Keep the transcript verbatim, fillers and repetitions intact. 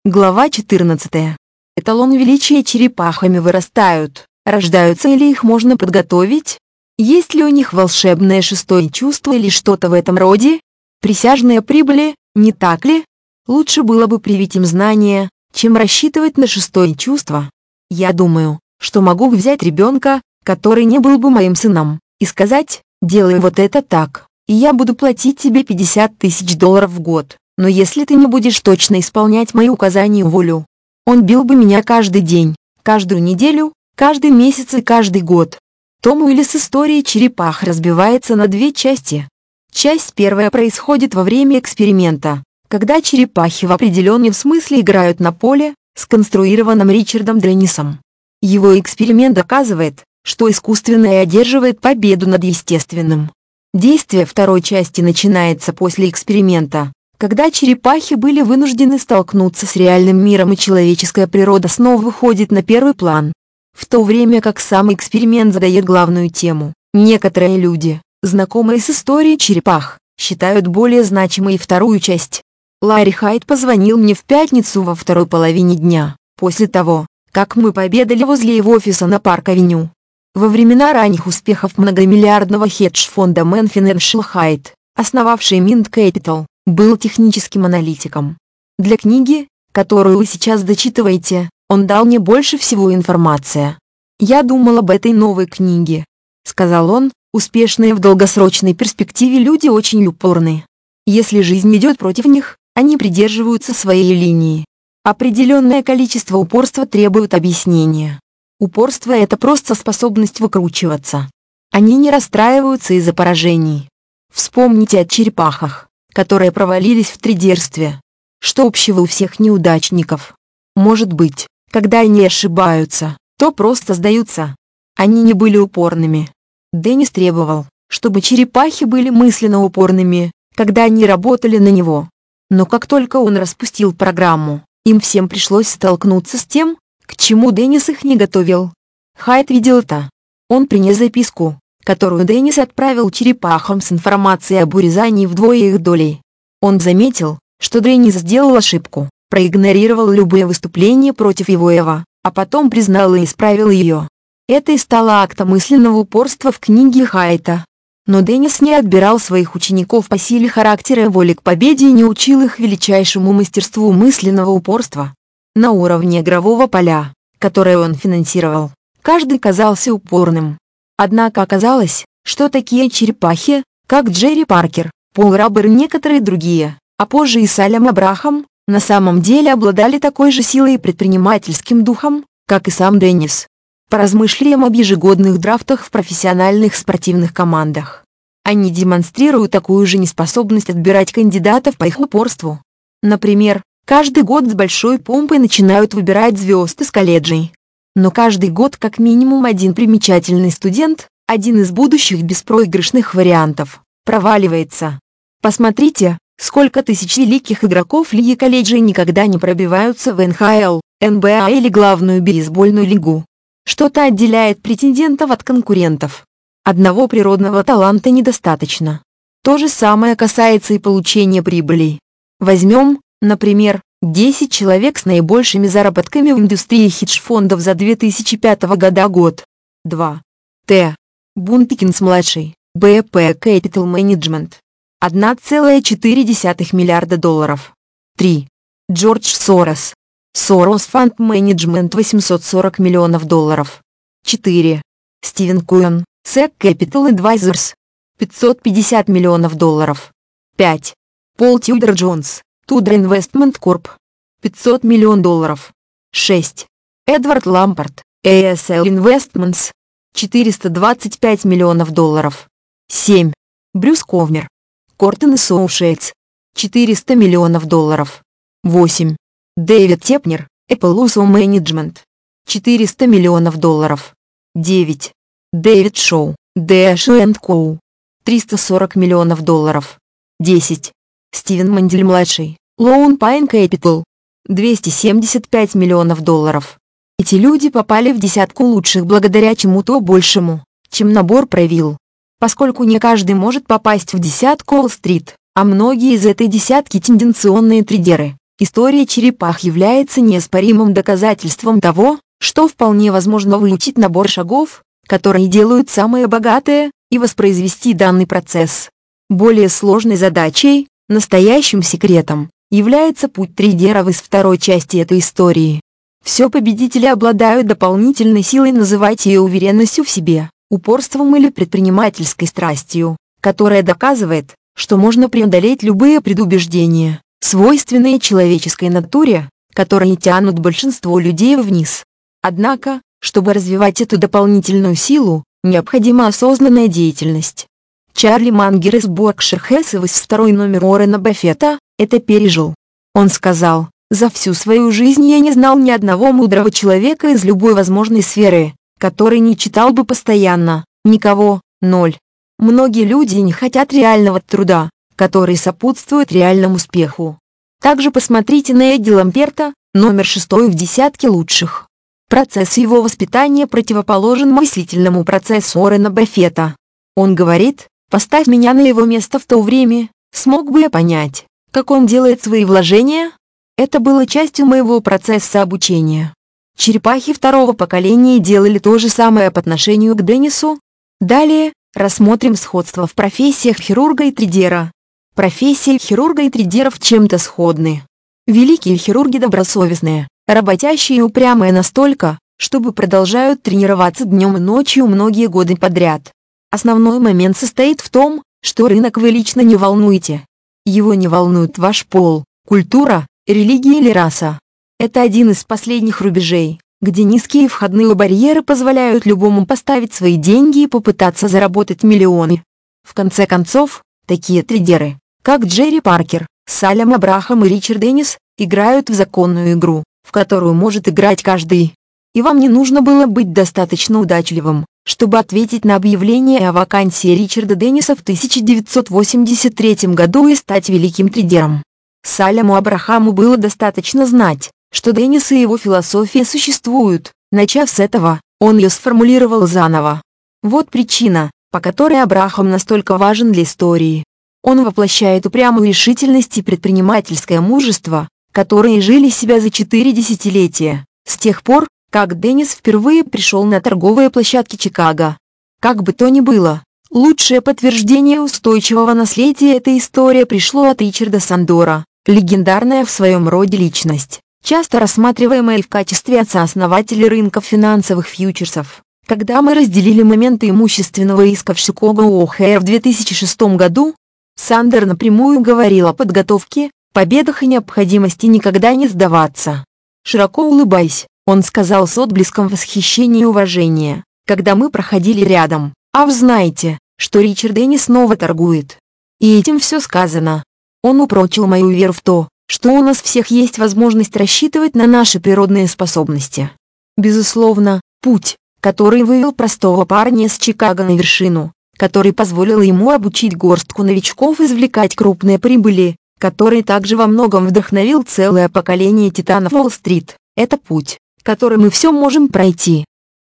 Глава четырнадцатая. Эталон величия черепахами вырастают, рождаются или их можно подготовить? Есть ли у них волшебное шестое чувство или что-то в этом роде? Присяжные прибыли, не так ли? Лучше было бы привить им знания, чем рассчитывать на шестое чувство. Я думаю, что могу взять ребенка, который не был бы моим сыном, и сказать: делай вот это так, и я буду платить тебе пятьдесят тысяч долларов в год. Но если ты не будешь точно исполнять мои указания, уволю. Он бил бы меня каждый день, каждую неделю, каждый месяц и каждый год. Том Уиллис «История черепах» разбивается на две части. Часть первая происходит во время эксперимента, когда черепахи в определенном смысле играют на поле, сконструированном Ричардом Деннисом. Его эксперимент доказывает, что искусственное одерживает победу над естественным. Действие второй части начинается после эксперимента, когда черепахи были вынуждены столкнуться с реальным миром и человеческая природа снова выходит на первый план. В то время как сам эксперимент задает главную тему, некоторые люди, знакомые с историей черепах, считают более значимой вторую часть. Ларри Хайт позвонил мне в пятницу во второй половине дня, после того, как мы пообедали возле его офиса на Парк-авеню. Во времена ранних успехов многомиллиардного хедж-фонда Мэн Финэншл Хайт, основавший Mint Capital, был техническим аналитиком. Для книги, которую вы сейчас дочитываете, он дал мне больше всего информации. «Я думал об этой новой книге», — сказал он. «Успешные в долгосрочной перспективе люди очень упорны. Если жизнь идет против них, они придерживаются своей линии. Определенное количество упорства требует объяснения. Упорство — это просто способность выкручиваться. Они не расстраиваются из-за поражений. Вспомните о черепахах, которые провалились в тридерстве. Что общего у всех неудачников? Может быть, когда они ошибаются, то просто сдаются. Они не были упорными. Деннис требовал, чтобы черепахи были мысленно упорными, когда они работали на него. Но как только он распустил программу, им всем пришлось столкнуться с тем, к чему Деннис их не готовил. Хайт видел это. Он принес записку, которую Деннис отправил черепахам с информацией об урезании вдвое их долей. Он заметил, что Деннис сделал ошибку, проигнорировал любые выступления против его Эва, а потом признал и исправил ее. Это и стало актом мысленного упорства в книге Хайта. Но Деннис не отбирал своих учеников по силе характера и воли к победе и не учил их величайшему мастерству мысленного упорства. На уровне игрового поля, которое он финансировал, каждый казался упорным. Однако оказалось, что такие черепахи, как Джерри Паркер, Пол Раббер и некоторые другие, а позже и Салем Абрахам, на самом деле обладали такой же силой и предпринимательским духом, как и сам Деннис. Поразмышляем об ежегодных драфтах в профессиональных спортивных командах. Они демонстрируют такую же неспособность отбирать кандидатов по их упорству. Например, каждый год с большой помпой начинают выбирать звезд из колледжей. Но каждый год как минимум один примечательный студент, один из будущих беспроигрышных вариантов, проваливается. Посмотрите, сколько тысяч великих игроков лиги колледжей никогда не пробиваются в эн ха эл, эн би эй или главную бейсбольную лигу. Что-то отделяет претендентов от конкурентов. Одного природного таланта недостаточно. То же самое касается и получения прибылей. Возьмем, например, десять человек с наибольшими заработками в индустрии хедж-фондов за две тысячи пятого года год. два. Т. Бунтикинс-младший, бэ пэ Capital Management. один целых четыре десятых миллиарда долларов. три. Джордж Сорос. Сорос Фанд Менеджмент восемьсот сорок миллионов долларов. четыре. Стивен Куэн, сэк Capital Advisors. пятьсот пятьдесят миллионов долларов. пять. Пол Тюдор Джонс, Tudor Investment Corp. пятьсот миллионов долларов. шесть. Эдвард Лампард, эй эс эл Investments. четыреста двадцать пять миллионов долларов. семь. Брюс Ковнер, Кортон Associates. четыреста миллионов долларов. восемь. Дэвид Тепнер, Appaloosa Management. четыреста миллионов долларов. девять. Дэвид Шоу, Dash энд Co. триста сорок миллионов долларов. десять. Стивен Мандель-младший, Lone Pine Capital. двести семьдесят пять миллионов долларов. Эти люди попали в десятку лучших благодаря чему-то большему, чем набор проявил. Поскольку не каждый может попасть в десятку Уолл-стрит, а многие из этой десятки тенденционные трейдеры, История черепах является неоспоримым доказательством того, что вполне возможно выучить набор шагов, которые делают самые богатые, и воспроизвести данный процесс. Более сложной задачей, настоящим секретом, является путь трейдеров из второй части этой истории. Все победители обладают дополнительной силой, называйте ее уверенностью в себе, упорством или предпринимательской страстью, которая доказывает, что можно преодолеть любые предубеждения, свойственные человеческой натуре, которые тянут большинство людей вниз. Однако, чтобы развивать эту дополнительную силу, необходима осознанная деятельность. Чарли Мангер из Berkshire Hathaway, второй номер Уоррена Баффета, это пережил. Он сказал: «За всю свою жизнь я не знал ни одного мудрого человека из любой возможной сферы, который не читал бы постоянно, никого, ноль. Многие люди не хотят реального труда, который сопутствует реальному успеху». Также посмотрите на Эдди Ламперта, номер шестой в десятке лучших. Процесс его воспитания противоположен мыслительному процессу Уоррена Баффета. Он говорит: «Поставь меня на его место в то время, смог бы я понять, как он делает свои вложения?» Это было частью моего процесса обучения. Черепахи второго поколения делали то же самое по отношению к Деннису. Далее, рассмотрим сходство в профессиях хирурга и трейдера. Профессии хирурга и трейдеров чем-то сходны. Великие хирурги добросовестные, работящие и упрямые настолько, чтобы продолжают тренироваться днем и ночью многие годы подряд. Основной момент состоит в том, что рынок вы лично не волнуете. Его не волнует ваш пол, культура, религия или раса. Это один из последних рубежей, где низкие входные барьеры позволяют любому поставить свои деньги и попытаться заработать миллионы. В конце концов, такие трейдеры, как Джерри Паркер, Салем Абрахам и Ричард Деннис, играют в законную игру, в которую может играть каждый. И вам не нужно было быть достаточно удачливым, чтобы ответить на объявление о вакансии Ричарда Денниса в тысяча девятьсот восемьдесят третьем году и стать великим трейдером. Салему Абрахаму было достаточно знать, что Деннис и его философия существуют. Начав с этого, он ее сформулировал заново. Вот причина, по которой Абрахам настолько важен для истории. Он воплощает упрямую решительность и предпринимательское мужество, которые жили себя за четыре десятилетия, с тех пор, как Деннис впервые пришел на торговые площадки Чикаго. Как бы то ни было, лучшее подтверждение устойчивого наследия этой истории пришло от Ричарда Сандора, легендарная в своем роде личность, часто рассматриваемая в качестве отца-основателя рынков финансовых фьючерсов. Когда мы разделили моменты имущественного иска в Chicago O'Hare в две тысячи шестом году, Сандер напрямую говорил о подготовке, победах и необходимости никогда не сдаваться. «Широко улыбайся», он сказал с отблеском восхищения и уважения, когда мы проходили рядом. «А вы знаете, что Ричард Деннис снова торгует?» И этим все сказано. Он упрочил мою веру в то, что у нас всех есть возможность рассчитывать на наши природные способности. Безусловно, путь, который вывел простого парня из Чикаго на вершину, который позволил ему обучить горстку новичков извлекать крупные прибыли, который также во многом вдохновил целое поколение титанов Уолл-стрит, это путь, который мы все можем пройти.